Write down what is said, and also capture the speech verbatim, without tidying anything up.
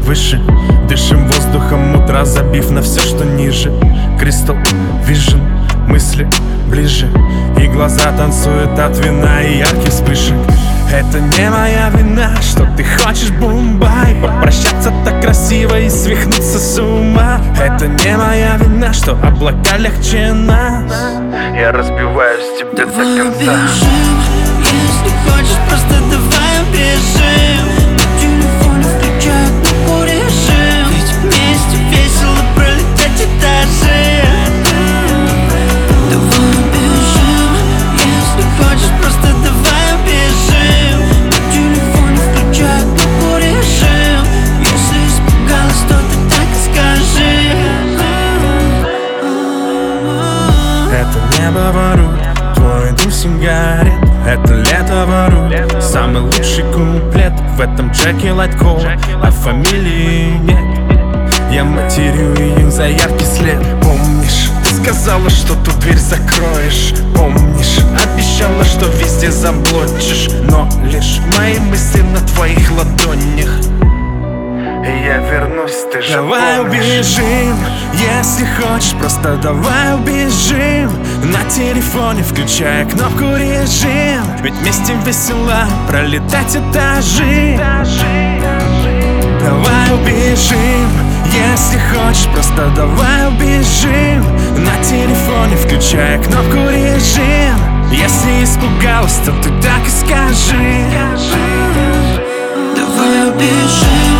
выше. Дышим воздухом утра, забив на все, что ниже. Crystal Vision, мысли ближе, и глаза танцуют от вина и ярких вспышек. Это не моя вина, что ты хочешь бумбай, попрощаться так красиво и свихнуться с ума. Это не моя вина, что облака легче нас. Я разбиваюсь тебе до Давай конца. убежим, если хочешь, просто давай убежим. На телефоне включай кнопку режим, ведь вместе весело пролетать этажи. Давай убежим, если хочешь, просто давай убежим. На телефоне включай кнопку режим, если испугалась, то ты так и скажи. Это небо ворует, твой дух сигарет. Это лето ворует, самый лучший куплет в этом треке Лайткола, а фамилии нет. Я матерю ее за яркий след. Помнишь, ты сказала, что ту дверь закроешь. Помнишь, обещала, что везде заблочишь. Но лишь мои мысли на твоих ладонях. И я вернусь, ты же Давай помнишь. убежим, если хочешь, просто давай убежим. На телефоне включая кнопку режим, ведь вместе весело пролетать этажи. Давай убежим, если хочешь, просто давай убежим. На телефоне включая кнопку режим, если испугалась, то ты так и скажи. Давай убежим.